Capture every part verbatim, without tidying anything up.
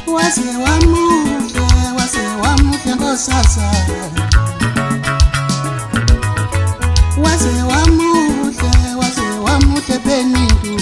Wase wamuhle, wase wamuhle ngosasa. Wase wamuhle, wase wamuhle Benito.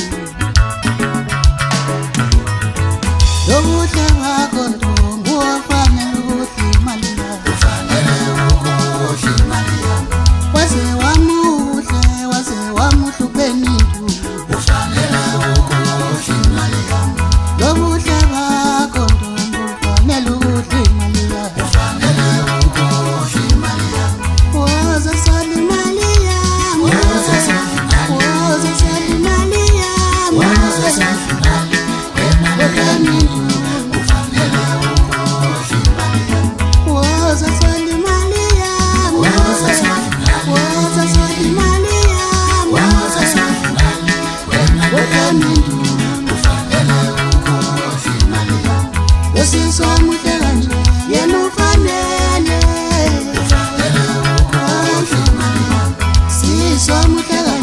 Lobuhle bakho ntombi wafanele ukuthi imali yakho. Ufanele ukuthi imali yakho. Wase wamuhle, wase wamuhle Benito. Ufanele ukuthi imali yakho. Lobuhle bakho ntombi ufanele ukuthi imali yakho. Ufanele ukuthi imali yakho. Woza sala imali yakho. Woza sala imali. Woza sala imali yakho. Woza sala imali. Benito. Ufanele ukuthi imali yakho. Woza sala imali yakho. Woza sala imali. Woza sala imali yakho. Woza sala imali. Benito. Ufanele ukuthi imali yakho. Yosizwa muhle kanje yena ufanele. Ufanele ukuthi imali yakho. Sizwa muhle